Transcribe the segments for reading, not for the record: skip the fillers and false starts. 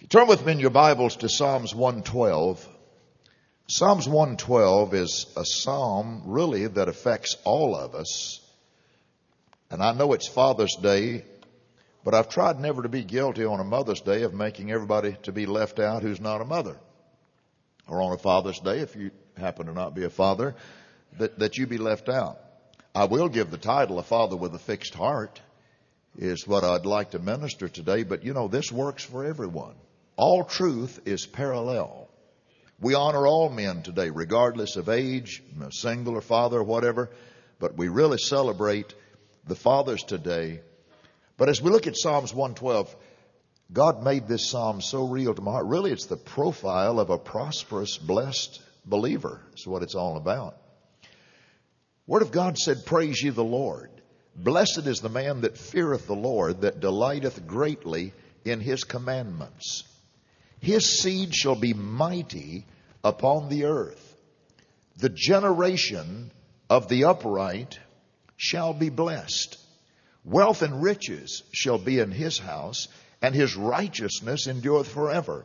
Turn with me in your Bibles to Psalms 112. Psalms 112 is a psalm really that affects all of us. And I know it's Father's Day, but I've tried never to be guilty on a Mother's Day of making everybody to be left out who's not a mother. Or on a Father's Day, if you happen to not be a father, that you be left out. I will give the title, A Father with a Fixed Heart, is what I'd like to minister today. But you know, this works for everyone. All truth is parallel. We honor all men today, regardless of age, single or father or whatever, but we really celebrate the fathers today. But as we look at Psalms 112, God made this psalm so real to my heart. Really, it's the profile of a prosperous, blessed believer. That's what it's all about. Word of God said, "Praise ye the Lord. Blessed is the man that feareth the Lord, that delighteth greatly in his commandments. His seed shall be mighty upon the earth. The generation of the upright shall be blessed. Wealth and riches shall be in his house, and his righteousness endureth forever.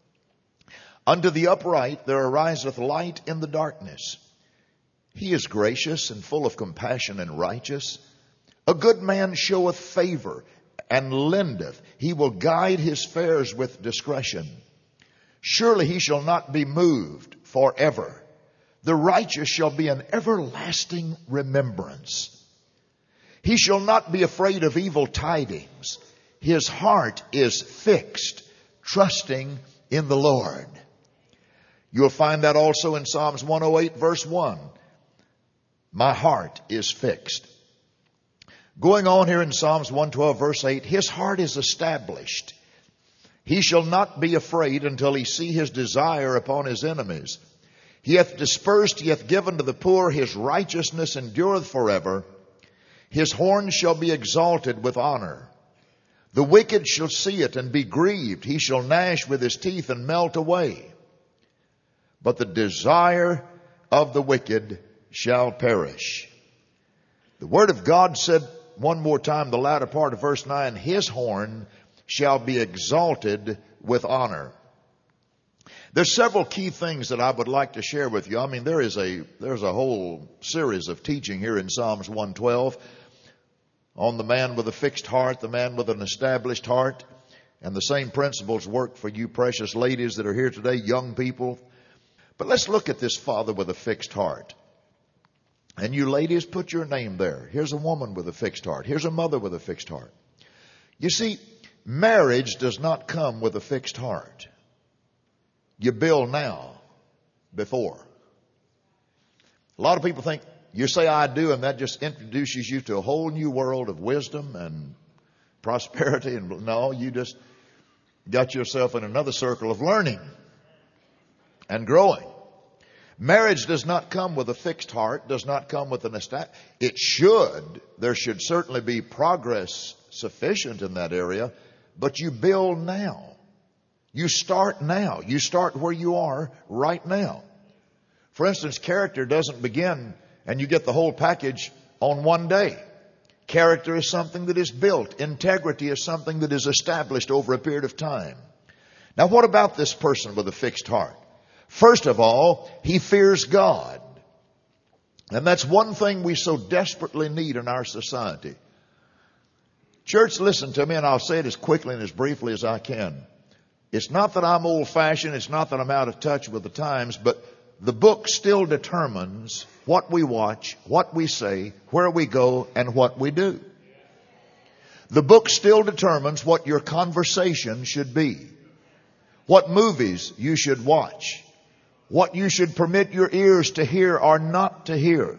Unto the upright there ariseth light in the darkness. He is gracious and full of compassion and righteous. A good man showeth favor and lendeth. He will guide his fares with discretion. Surely he shall not be moved forever. The righteous shall be an everlasting remembrance. He shall not be afraid of evil tidings. His heart is fixed, trusting in the Lord." You'll find that also in Psalms 108 verse 1. My heart is fixed. Going on here in Psalms 112 verse 8, his heart is established. He shall not be afraid until he see his desire upon his enemies. He hath dispersed, he hath given to the poor, his righteousness endureth forever. His horn shall be exalted with honor. The wicked shall see it and be grieved. He shall gnash with his teeth and melt away. But the desire of the wicked shall perish. The word of God said one more time, the latter part of verse 9, his horn shall be exalted with honor. There's several key things that I would like to share with you. I mean, there's a whole series of teaching here in Psalms 112 on the man with a fixed heart, the man with an established heart. And the same principles work for you precious ladies that are here today, young people. But let's look at this father with a fixed heart. And you ladies, put your name there. Here's a woman with a fixed heart. Here's a mother with a fixed heart. You see, marriage does not come with a fixed heart. You build now, before. A lot of people think you say I do, and that just introduces you to a whole new world of wisdom and prosperity. And no, you just got yourself in another circle of learning and growing. Marriage does not come with a fixed heart, does not come with an established. It should. There should certainly be progress sufficient in that area, but you build now. You start now. You start where you are right now. For instance, character doesn't begin and you get the whole package on one day. Character is something that is built. Integrity is something that is established over a period of time. Now, what about this person with a fixed heart? First of all, he fears God. And that's one thing we so desperately need in our society. Church, listen to me, and I'll say it as quickly and as briefly as I can. It's not that I'm old-fashioned. It's not that I'm out of touch with the times, but the book still determines what we watch, what we say, where we go, and what we do. The book still determines what your conversation should be, what movies you should watch, what you should permit your ears to hear or not to hear.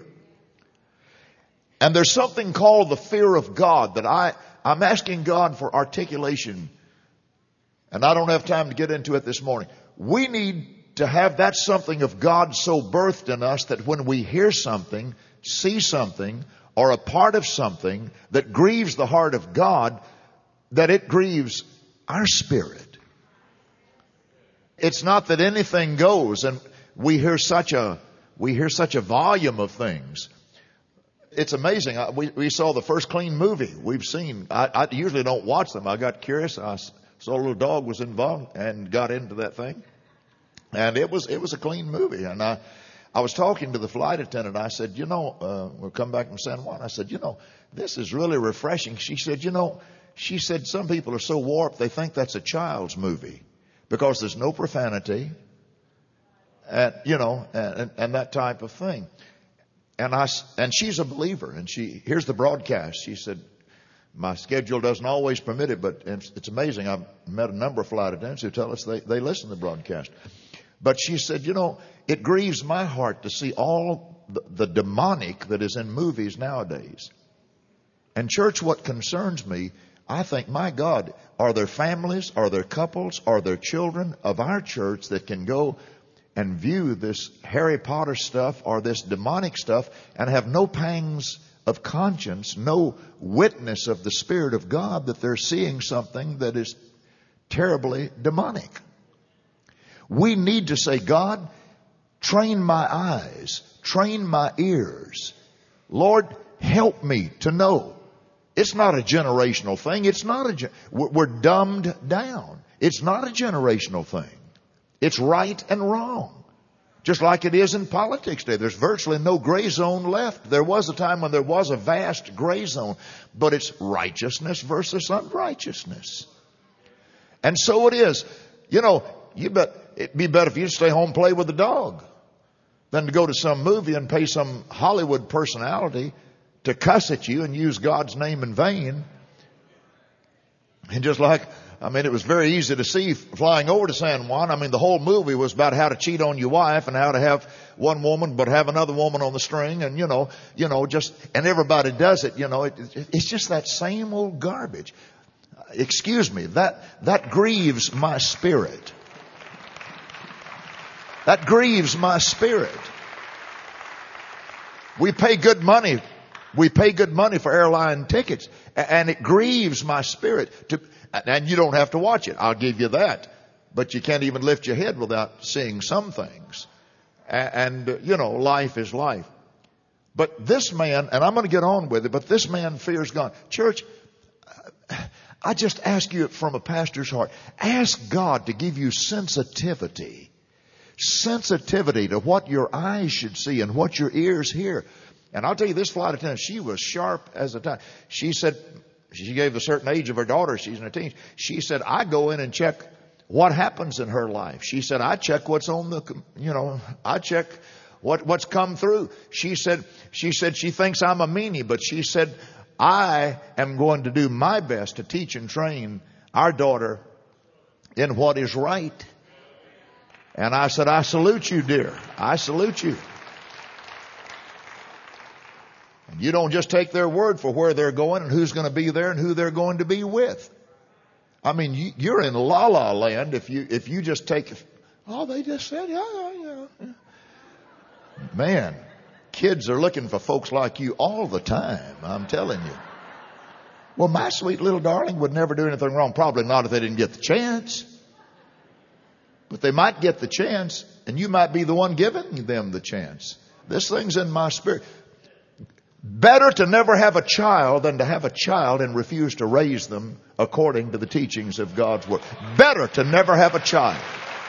And there's something called the fear of God that I'm asking God for articulation. And I don't have time to get into it this morning. We need to have that something of God so birthed in us that when we hear something, see something, or a part of something that grieves the heart of God, that it grieves our spirit. It's not that anything goes, and we hear such a volume of things. It's amazing. We saw the first clean movie we've seen. I usually don't watch them. I got curious. I So a little dog was involved and got into that thing. And it was a clean movie. And I was talking to the flight attendant. I said, we'll come back from San Juan. I said, this is really refreshing. She said, some people are so warped they think that's a child's movie because there's no profanity and that type of thing. And she's a believer, and here's the broadcast. She said, my schedule doesn't always permit it, but it's amazing. I've met a number of flight attendants who tell us they listen to the broadcast. But she said, it grieves my heart to see all the demonic that is in movies nowadays. And church, what concerns me, I think, my God, are there families, are there couples, are there children of our church that can go and view this Harry Potter stuff or this demonic stuff and have no pangs of conscience, no witness of the Spirit of God that they're seeing something that is terribly demonic? We need to say, God, train my eyes, train my ears. Lord, help me to know. It's not a generational thing. We're dumbed down. It's not a generational thing. It's right and wrong. Just like it is in politics today. There's virtually no gray zone left. There was a time when there was a vast gray zone, but it's righteousness versus unrighteousness. And so it is. It'd be better if you stay home and play with the dog than to go to some movie and pay some Hollywood personality to cuss at you and use God's name in vain. And just like, it was very easy to see flying over to San Juan. The whole movie was about how to cheat on your wife and how to have one woman but have another woman on the string, and and everybody does it. It's just that same old garbage. Excuse me, that grieves my spirit. That grieves my spirit. We pay good money. We pay good money for airline tickets, and it grieves my spirit and you don't have to watch it. I'll give you that. But you can't even lift your head without seeing some things. And life is life. But this man, and I'm going to get on with it, but this man fears God. Church, I just ask you from a pastor's heart, ask God to give you sensitivity to what your eyes should see and what your ears hear. And I'll tell you, this flight attendant, she was sharp as a tack. She said, she gave a certain age of her daughter. She's in her teens. She said, I go in and check what happens in her life. She said, I check what's on I check what's come through. She said she thinks I'm a meanie, but she said, I am going to do my best to teach and train our daughter in what is right. And I said, I salute you, dear. I salute you. You don't just take their word for where they're going and who's going to be there and who they're going to be with. You're in la la land if you just take, they just said, yeah. Man, kids are looking for folks like you all the time. I'm telling you. Well, my sweet little darling would never do anything wrong. Probably not if they didn't get the chance. But they might get the chance, and you might be the one giving them the chance. This thing's in my spirit. Better to never have a child than to have a child and refuse to raise them according to the teachings of God's Word. Better to never have a child.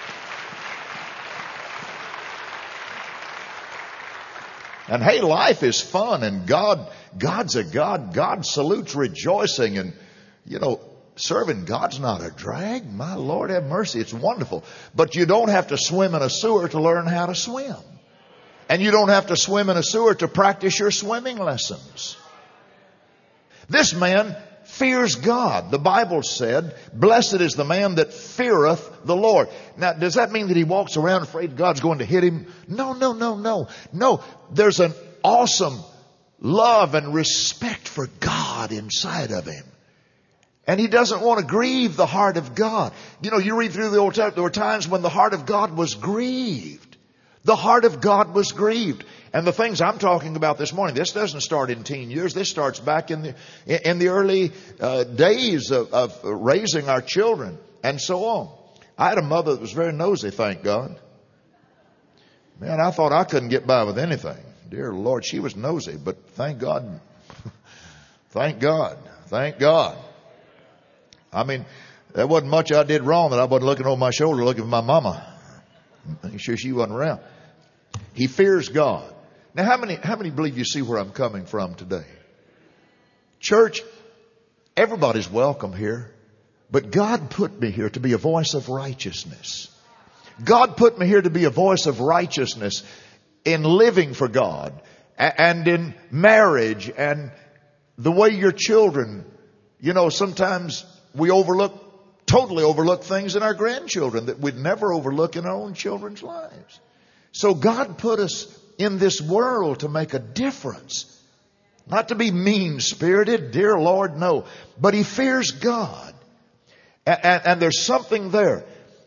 And hey, life is fun, and God's a God. God salutes rejoicing, and serving God's not a drag. My Lord have mercy. It's wonderful. But you don't have to swim in a sewer to learn how to swim. And you don't have to swim in a sewer to practice your swimming lessons. This man fears God. The Bible said, blessed is the man that feareth the Lord. Now, does that mean that he walks around afraid God's going to hit him? No. No, there's an awesome love and respect for God inside of him. And he doesn't want to grieve the heart of God. You read through the Old Testament, there were times when the heart of God was grieved. The heart of God was grieved. And the things I'm talking about this morning, this doesn't start in teen years. This starts back in the early days of raising our children and so on. I had a mother that was very nosy, thank God. Man, I thought I couldn't get by with anything. Dear Lord, she was nosy, but thank God. Thank God. There wasn't much I did wrong that I wasn't looking over my shoulder looking for my mama. Making sure she wasn't around. He fears God. Now, how many believe you see where I'm coming from today? Church, everybody's welcome here, but God put me here to be a voice of righteousness. God put me here to be a voice of righteousness in living for God and in marriage and the way your children, sometimes we totally overlook things in our grandchildren that we'd never overlook in our own children's lives. So God put us in this world to make a difference. Not to be mean-spirited, dear Lord, no. But He fears God. And there's something there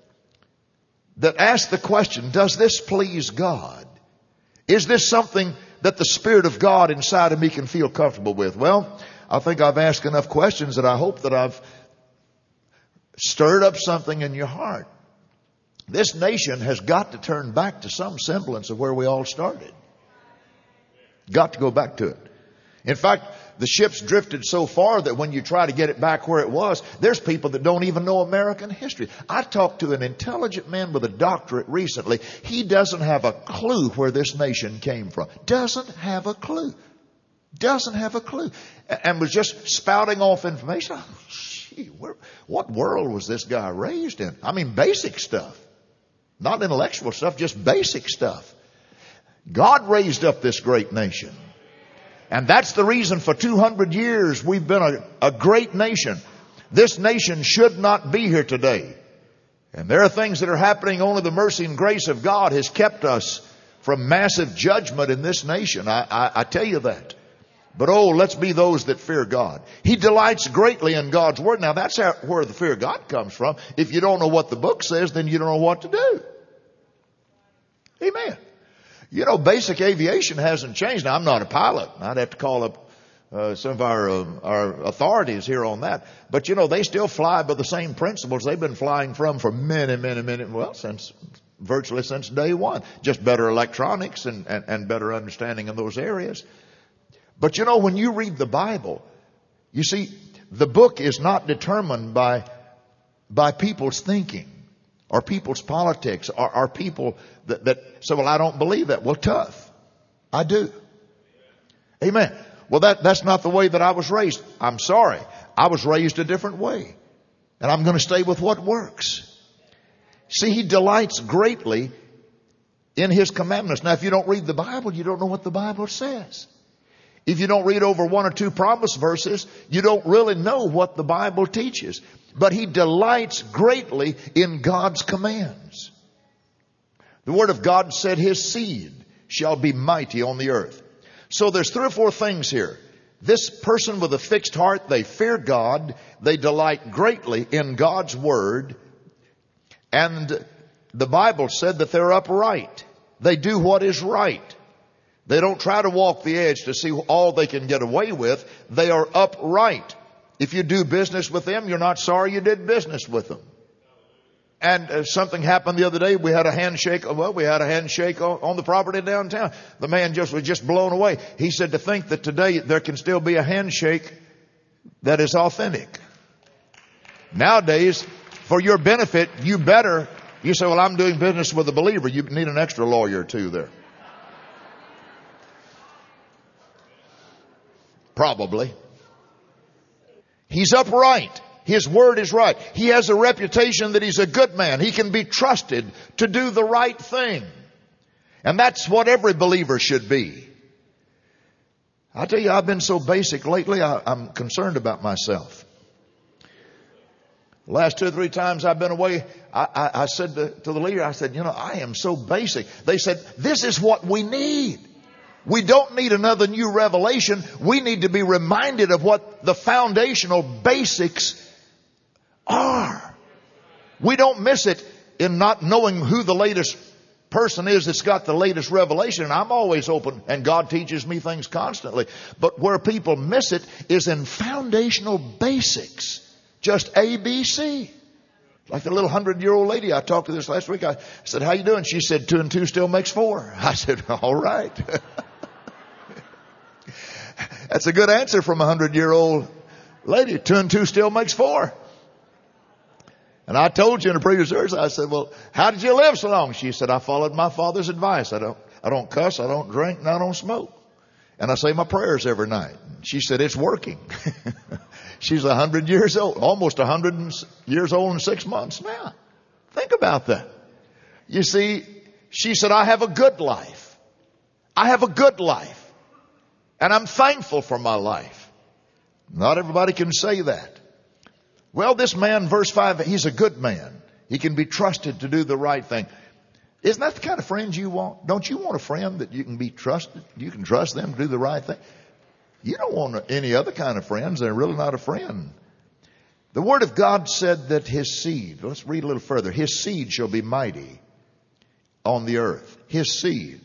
that asks the question, does this please God? Is this something that the Spirit of God inside of me can feel comfortable with? Well, I think I've asked enough questions that I hope that I've stirred up something in your heart. This nation has got to turn back to some semblance of where we all started. Got to go back to it. In fact, the ship's drifted so far that when you try to get it back where it was, there's people that don't even know American history. I talked to an intelligent man with a doctorate recently. He doesn't have a clue where this nation came from. Doesn't have a clue. Doesn't have a clue. And was just spouting off information. Oh, gee, what world was this guy raised in? I mean, basic stuff. Not intellectual stuff, just basic stuff. God raised up this great nation. And that's the reason for 200 years we've been a great nation. This nation should not be here today. And there are things that are happening. Only the mercy and grace of God has kept us from massive judgment in this nation. I tell you that. But let's be those that fear God. He delights greatly in God's Word. Now that's where the fear of God comes from. If you don't know what the book says, then you don't know what to do. Amen. Basic aviation hasn't changed. Now, I'm not a pilot. I'd have to call up some of our authorities here on that. But, they still fly by the same principles they've been flying for many, virtually since day one. Just better electronics and better understanding in those areas. But, when you read the Bible, you see, the book is not determined by people's thinking. Or people's politics, or people that say, well, I don't believe that. Well, tough. I do. Amen. Well, that's not the way that I was raised. I'm sorry. I was raised a different way. And I'm going to stay with what works. See, He delights greatly in His commandments. Now, if you don't read the Bible, you don't know what the Bible says. If you don't read over one or two promise verses, you don't really know what the Bible teaches. But He delights greatly in God's commands. The Word of God said His seed shall be mighty on the earth. So there's 3 or 4 things here. This person with a fixed heart, they fear God. They delight greatly in God's Word. And the Bible said that they're upright. They do what is right. They don't try to walk the edge to see all they can get away with. They are upright. If you do business with them, you're not sorry you did business with them. And something happened the other day. We had a handshake. Well, we had a handshake on the property downtown. The man was just blown away. He said to think that today there can still be a handshake that is authentic. Nowadays, for your benefit, you say, well, I'm doing business with a believer. You need an extra lawyer or two there. Probably. He's upright. His word is right. He has a reputation that he's a good man. He can be trusted to do the right thing. And that's what every believer should be. I tell you, I've been so basic lately, I'm concerned about myself. The last 2 or 3 times I've been away, I said to the leader, I said, I am so basic. They said, this is what we need. We don't need another new revelation. We need to be reminded of what the foundational basics are. We don't miss it in not knowing who the latest person is that's got the latest revelation. And I'm always open, and God teaches me things constantly. But where people miss it is in foundational basics. Just ABC. Like the little 100-year-old lady I talked to this last week. I said, how you doing? She said, 2 and 2 still makes 4. I said, all right. That's a good answer from a 100-year-old lady. 2 and 2 still makes 4. And I told you in a previous service, I said, well, how did you live so long? She said, I followed my father's advice. I don't cuss, I don't drink, and I don't smoke. And I say my prayers every night. She said, it's working. She's 100 years old, almost 100 years old in 6 months now. Think about that. You see, she said, I have a good life. I have a good life. And I'm thankful for my life. Not everybody can say that. Well, this man, verse 5, he's a good man. He can be trusted to do the right thing. Isn't that the kind of friends you want? Don't you want a friend that you can be trusted? You can trust them to do the right thing. You don't want any other kind of friends. They're really not a friend. The Word of God said that his seed, let's read a little further. His seed shall be mighty on the earth. His seed.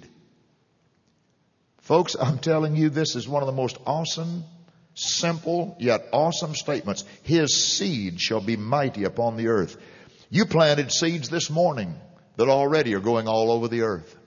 Folks, I'm telling you, this is one of the most awesome, simple, yet awesome statements. His seed shall be mighty upon the earth. You planted seeds this morning that already are going all over the earth.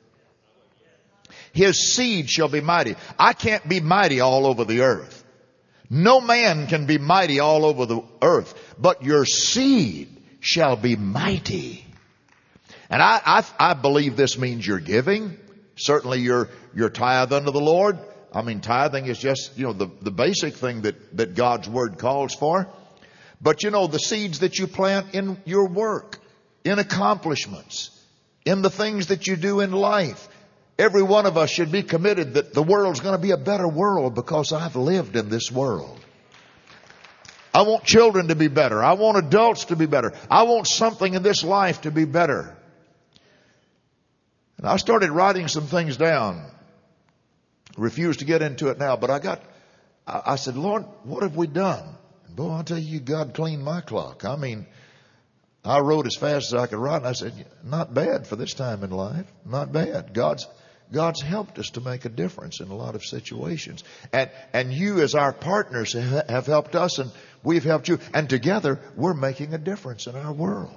His seed shall be mighty. I can't be mighty all over the earth. No man can be mighty all over the earth, but your seed shall be mighty. And I believe this means you're giving. Certainly your tithe unto the Lord. I mean, tithing is just, the basic thing that God's Word calls for. But the seeds that you plant in your work, in accomplishments, in the things that you do in life. Every one of us should be committed that the world's going to be a better world because I've lived in this world. I want children to be better. I want adults to be better. I want something in this life to be better. And I started writing some things down. Refuse to get into it now, but I said, Lord, what have we done? And boy, I'll tell you, God cleaned my clock. I mean, I wrote as fast as I could write, and I said, not bad for this time in life. Not bad. God's helped us to make a difference in a lot of situations. And you as our partners have helped us, and we've helped you. And together, we're making a difference in our world.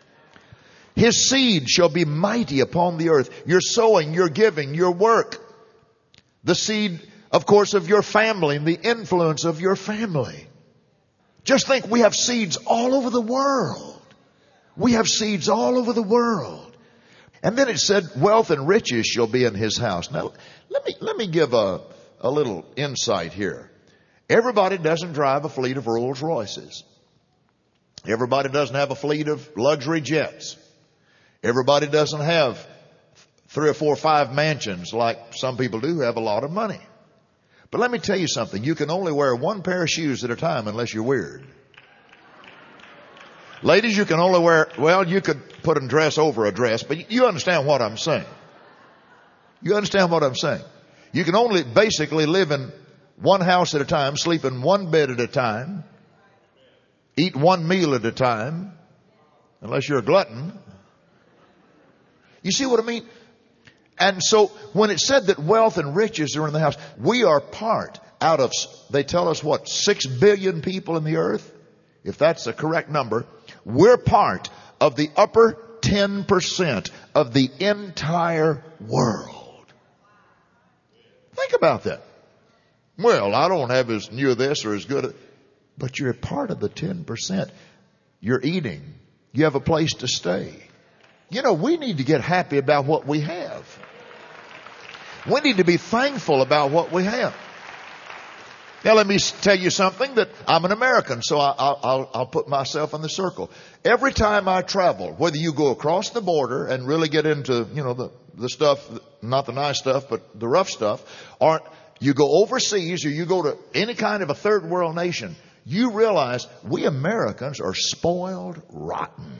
His seed shall be mighty upon the earth. Your sowing, your giving, your work. The seed, of course, of your family and the influence of your family. Just think, we have seeds all over the world. We have seeds all over the world. And then it said, wealth and riches shall be in his house. Now, let me give a little insight here. Everybody doesn't drive a fleet of Rolls Royces. Everybody doesn't have a fleet of luxury jets. Everybody doesn't have 3 or 4 or 5 mansions like some people do who have a lot of money. But let me tell you something. You can only wear 1 pair of shoes at a time unless you're weird. Ladies, you can only wear, you could put a dress over a dress, but you understand what I'm saying. You understand what I'm saying. You can only basically live in 1 house at a time, sleep in 1 bed at a time, eat 1 meal at a time, unless you're a glutton. You see what I mean? And so when it said that wealth and riches are in the house, we are part out of, they tell us 6 billion people in the earth? If that's the correct number, we're part of the upper 10% of the entire world. Think about that. Well, I don't have as new this or as good, but you're a part of the 10%. You're eating. You have a place to stay. We need to get happy about what we have. We need to be thankful about what we have. Now, let me tell you something, that I'm an American, so I'll put myself in the circle. Every time I travel, whether you go across the border and really get into, the stuff, not the nice stuff, but the rough stuff, or you go overseas or you go to any kind of a third world nation, you realize we Americans are spoiled rotten.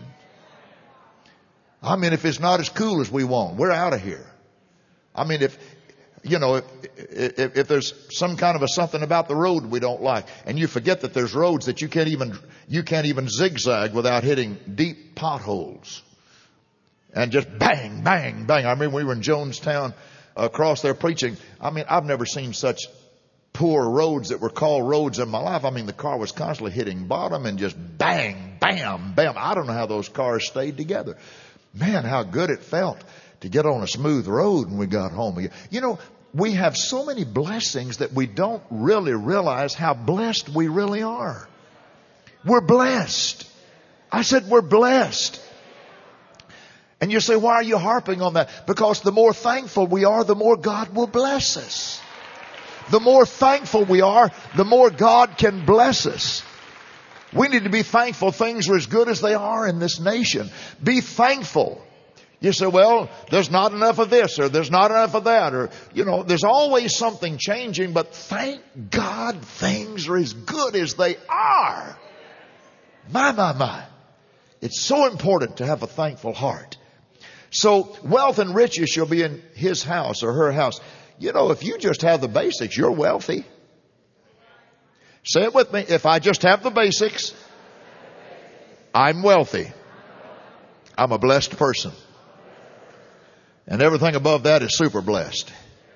I mean, if it's not as cool as we want, we're out of here. I mean, if there's some kind of something about the road we don't like, and you forget that there's roads that you can't even zigzag without hitting deep potholes. And just bang, bang, bang. I remember we were in Jonestown across there preaching. I mean, I've never seen such poor roads that were called roads in my life. I mean, the car was constantly hitting bottom and just bang, bam, bam. I don't know how those cars stayed together. Man, how good it felt to get on a smooth road when we got home. We have so many blessings that we don't really realize how blessed we really are. We're blessed. I said, we're blessed. And you say, why are you harping on that? Because the more thankful we are, the more God will bless us. The more thankful we are, the more God can bless us. We need to be thankful things are as good as they are in this nation. Be thankful. You say, well, there's not enough of this or there's not enough of that, or, there's always something changing, but thank God things are as good as they are. My. It's so important to have a thankful heart. So wealth and riches shall be in his house or her house. If you just have the basics, you're wealthy. Say it with me. If I just have the basics, I'm wealthy. I'm a blessed person. And everything above that is super blessed.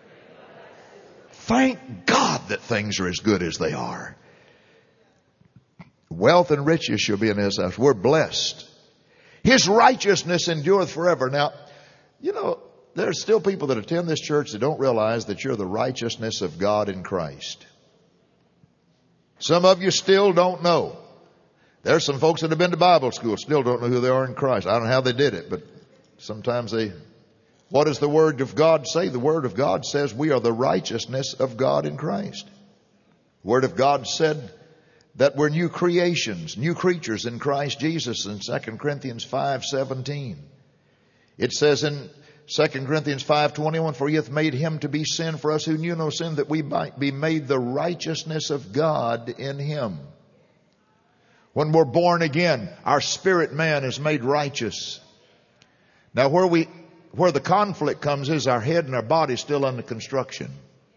Thank God that things are as good as they are. Wealth and riches shall be in his house. We're blessed. His righteousness endureth forever. Now, there's still people that attend this church that don't realize that you're the righteousness of God in Christ. Some of you still don't know. There's some folks that have been to Bible school still don't know who they are in Christ. I don't know how they did it, but sometimes what does the Word of God say? The Word of God says we are the righteousness of God in Christ. The Word of God said that we're new creations, new creatures in Christ Jesus in 2 Corinthians 5:17. It says in 2 Corinthians 5:21, for he hath made him to be sin for us who knew no sin, that we might be made the righteousness of God in him. When we're born again, our spirit man is made righteous. Now where the conflict comes is our head and our body still under construction.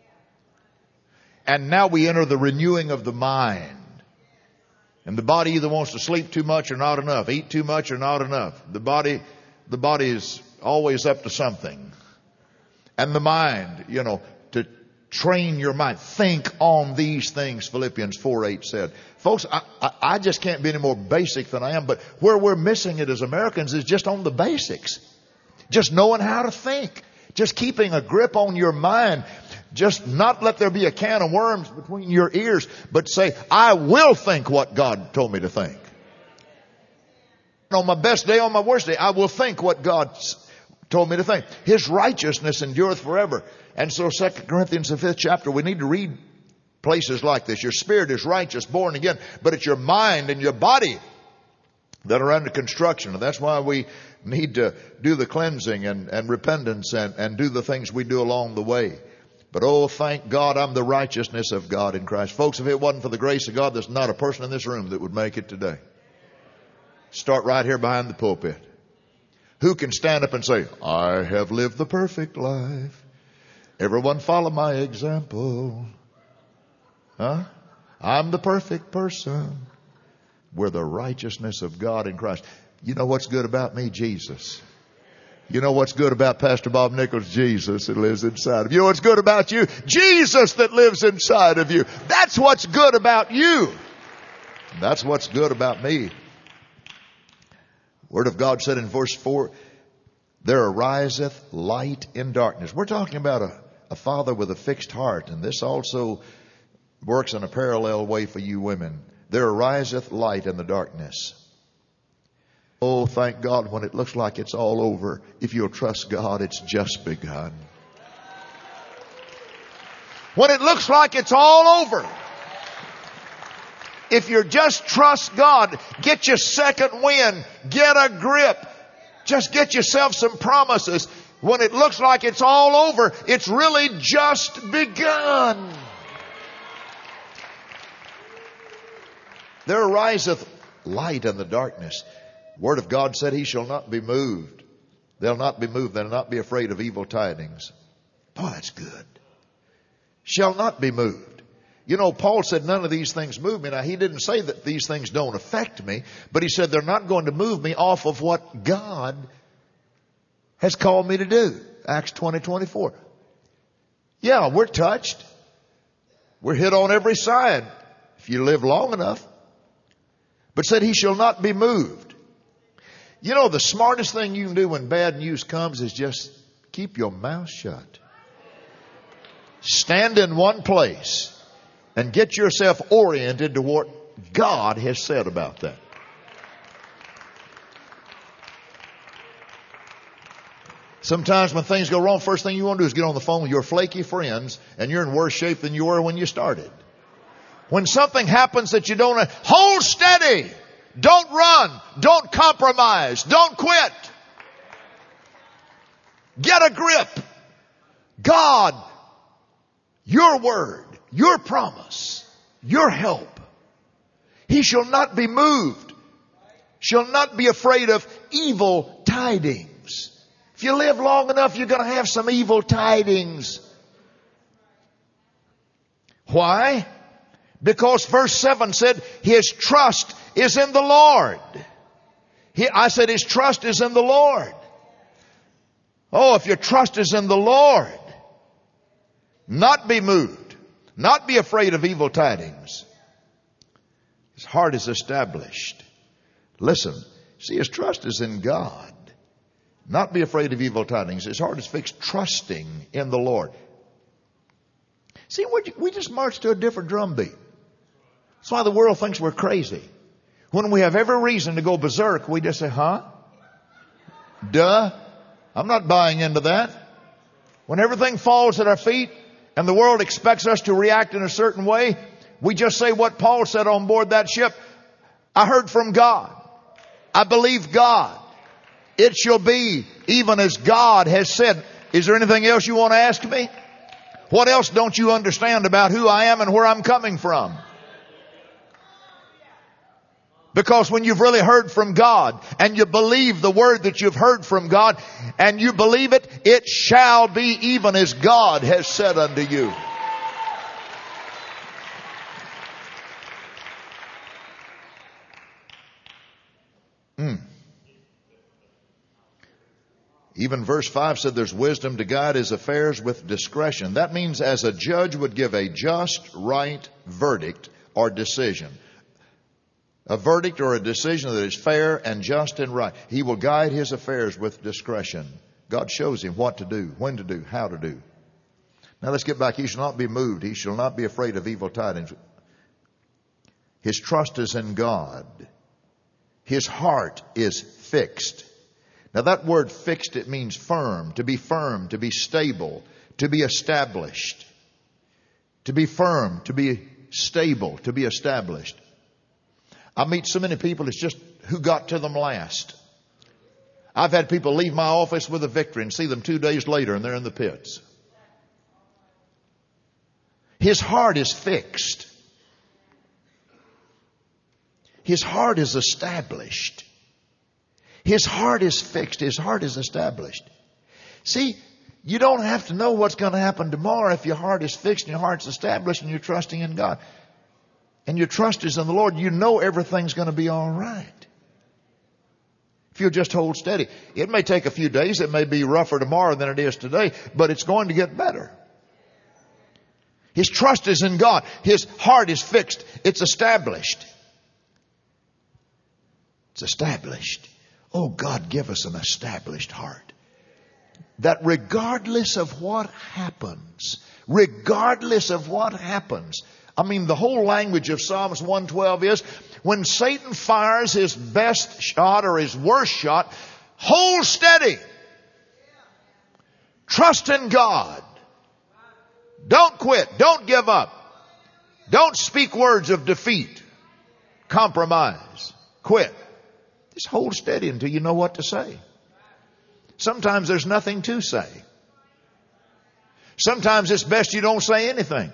And now we enter the renewing of the mind. And the body either wants to sleep too much or not enough, eat too much or not enough. The body is always up to something. And the mind, to train your mind. Think on these things, Philippians 4:8 said. Folks, I just can't be any more basic than I am, but where we're missing it as Americans is just on the basics. Just knowing how to think. Just keeping a grip on your mind. Just not let there be a can of worms between your ears, but say, I will think what God told me to think. On my best day, on my worst day, I will think what God told me to think. His righteousness endureth forever. And so 2 Corinthians, the 5th chapter, we need to read places like this. Your spirit is righteous, born again, but it's your mind and your body that are under construction. And that's why we need to do the cleansing and repentance and do the things we do along the way. But thank God I'm the righteousness of God in Christ. Folks, if it wasn't for the grace of God, there's not a person in this room that would make it today. Start right here behind the pulpit. Who can stand up and say, I have lived the perfect life. Everyone follow my example. I'm the perfect person. We're the righteousness of God in Christ. You know what's good about me? Jesus. You know what's good about Pastor Bob Nichols? Jesus that lives inside of you. You know what's good about you? Jesus that lives inside of you. That's what's good about you. That's what's good about me. Word of God said in verse 4, there ariseth light in darkness. We're talking about a father with a fixed heart, and this also works in a parallel way for you women. There ariseth light in the darkness. Oh, thank God when it looks like it's all over. If you'll trust God, it's just begun. When it looks like it's all over, if you just trust God, get your second wind, get a grip, just get yourself some promises. When it looks like it's all over, it's really just begun. There ariseth light in the darkness. Word of God said he shall not be moved. They'll not be moved. They'll not be afraid of evil tidings. Boy, that's good. Shall not be moved. Paul said none of these things move me. Now, he didn't say that these things don't affect me, but he said they're not going to move me off of what God has called me to do. Acts 20:24. Yeah, we're touched. We're hit on every side if you live long enough. But said he shall not be moved. The smartest thing you can do when bad news comes is just keep your mouth shut. Stand in one place and get yourself oriented to what God has said about that. Sometimes when things go wrong, first thing you want to do is get on the phone with your flaky friends, and you're in worse shape than you were when you started. When something happens that you don't, hold steady. Don't run. Don't compromise. Don't quit. Get a grip. God, your word, your promise, your help. He shall not be moved, shall not be afraid of evil tidings. If you live long enough, you're going to have some evil tidings. Why? Because verse 7 said, his trust is in the Lord. I said his trust is in the Lord. Oh, if your trust is in the Lord, not be moved, not be afraid of evil tidings. His heart is established. Listen, see, his trust is in God. Not be afraid of evil tidings. His heart is fixed, trusting in the Lord. See, we just march to a different drum beat. That's why the world thinks we're crazy. When we have every reason to go berserk, we just say, huh? Duh. I'm not buying into that. When everything falls at our feet and the world expects us to react in a certain way, we just say what Paul said on board that ship. I heard from God. I believe God. It shall be even as God has said. Is there anything else you want to ask me? What else don't you understand about who I am and where I'm coming from? Because when you've really heard from God and you believe the word that you've heard from God and you believe it, it shall be even as God has said unto you. Even verse 5 said there's wisdom to guide his affairs with discretion. That means as a judge would give a just, right verdict or decision. A verdict or a decision that is fair and just and right. He will guide his affairs with discretion. God shows him what to do, when to do, how to do. Now let's get back. He shall not be moved. He shall not be afraid of evil tidings. His trust is in God. His heart is fixed. Now that word fixed, it means firm, to be stable, to be established. To be firm, to be stable, to be established. I meet so many people, it's just who got to them last. I've had people leave my office with a victory and see them 2 days later and they're in the pits. His heart is fixed. His heart is established. His heart is fixed. His heart is established. See, you don't have to know what's going to happen tomorrow if your heart is fixed and your heart's established and you're trusting in God. And your trust is in the Lord. You know everything's going to be all right. If you'll just hold steady. It may take a few days. It may be rougher tomorrow than it is today, but it's going to get better. His trust is in God. His heart is fixed. It's established. It's established. Oh, God, give us an established heart. That regardless of what happens, I mean, the whole language of Psalms 112 is when Satan fires his best shot or his worst shot, hold steady. Trust in God. Don't quit. Don't give up. Don't speak words of defeat, compromise, quit. Just hold steady until you know what to say. Sometimes there's nothing to say. Sometimes it's best you don't say anything.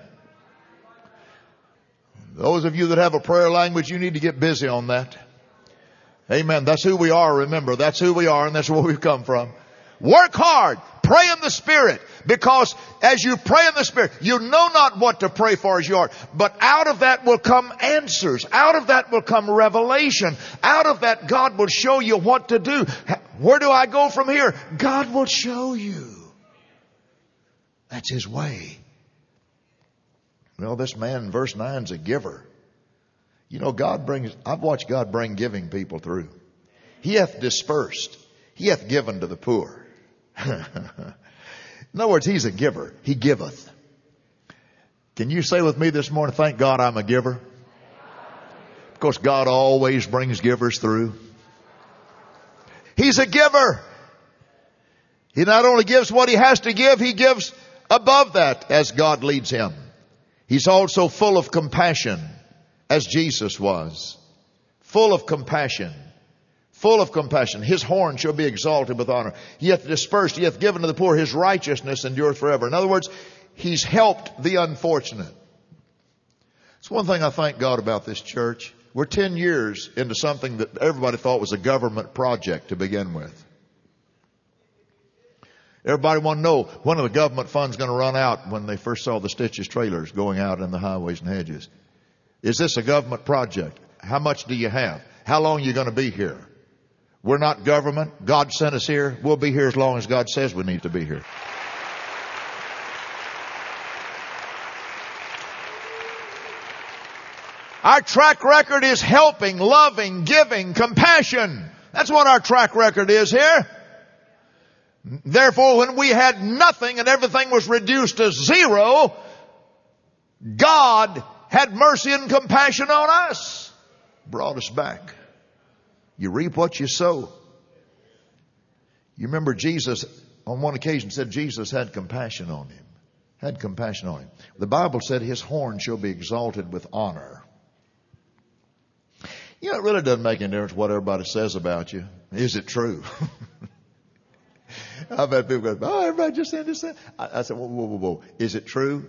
Those of you that have a prayer language, you need to get busy on that. Amen. That's who we are, remember. That's who we are and that's where we've come from. Work hard. Pray in the Spirit. Because as you pray in the Spirit, you know not what to pray for as you are. But out of that will come answers. Out of that will come revelation. Out of that, God will show you what to do. Where do I go from here? God will show you. That's His way. Well, this man in verse 9 is a giver. You know, I've watched God bring giving people through. He hath dispersed. He hath given to the poor. In other words, He's a giver. He giveth. Can you say with me this morning, thank God I'm a giver? Of course, God always brings givers through. He's a giver. He not only gives what he has to give, he gives above that as God leads him. He's also full of compassion, as Jesus was. Full of compassion. Full of compassion. His horn shall be exalted with honor. He hath dispersed, he hath given to the poor. His righteousness endureth forever. In other words, he's helped the unfortunate. It's one thing I thank God about this church. We're 10 years into something that everybody thought was a government project to begin with. Everybody wanted to know when are the government funds going to run out when they first saw the Stitches trailers going out in the highways and hedges. Is this a government project? How much do you have? How long are you going to be here? We're not government. God sent us here. We'll be here as long as God says we need to be here. Our track record is helping, loving, giving, compassion. That's what our track record is here. Therefore, when we had nothing and everything was reduced to zero, God had mercy and compassion on us. Brought us back. You reap what you sow. You remember Jesus, on one occasion, said Jesus had compassion on him. Had compassion on him. The Bible said his horn shall be exalted with honor. You know, it really doesn't make any difference what everybody says about you. Is it true? I've had people go, oh, everybody just saying this. I said, whoa. Is it true?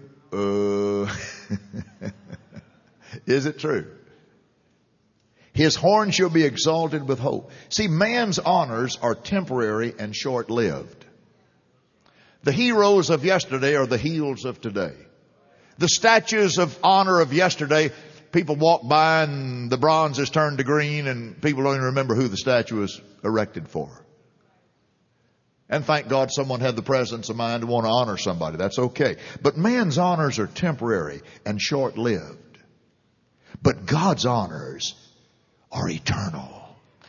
Is it true? His horn shall be exalted with hope. See, man's honors are temporary and short-lived. The heroes of yesterday are the heels of today. The statues of honor of yesterday, people walk by and the bronze is turned to green and people don't even remember who the statue was erected for. And thank God someone had the presence of mind to want to honor somebody. That's okay. But man's honors are temporary and short-lived. But God's honors are eternal.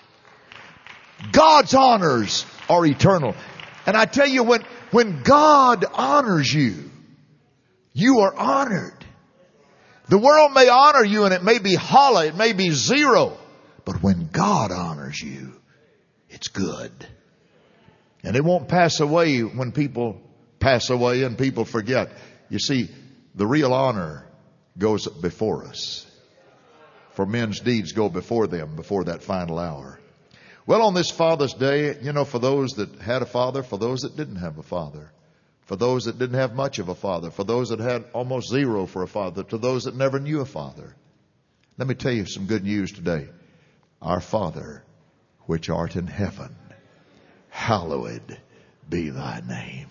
God's honors are eternal. And I tell you, when God honors you, you are honored. The world may honor you and it may be hollow, it may be zero. But when God honors you, it's good. And it won't pass away when people pass away and people forget. You see, the real honor goes before us. For men's deeds go before them, before that final hour. Well, on this Father's Day, you know, for those that had a father, for those that didn't have a father, for those that didn't have much of a father, for those that had almost zero for a father, to those that never knew a father. Let me tell you some good news today. Our Father, which art in heaven, hallowed be thy name.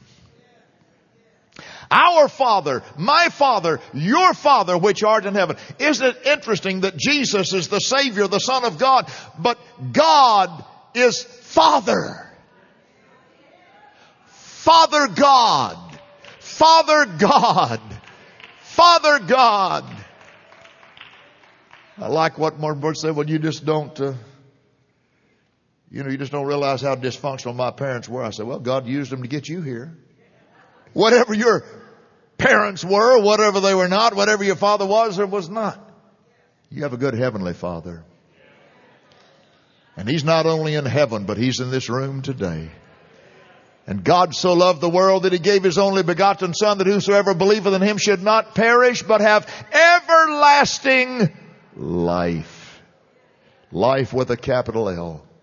Our Father, my Father, your Father, which art in heaven. Isn't it interesting that Jesus is the Savior, the Son of God, but God is Father. Father God. Father God. Father God. I like what Martin Bush said, well, you just don't, you just don't realize how dysfunctional my parents were. I said, well, God used them to get you here. Whatever your parents were, whatever they were not, whatever your father was or was not, you have a good heavenly Father. And He's not only in heaven, but He's in this room today. And God so loved the world that He gave His only begotten Son, that whosoever believeth in Him should not perish, but have everlasting life. Life with a capital L.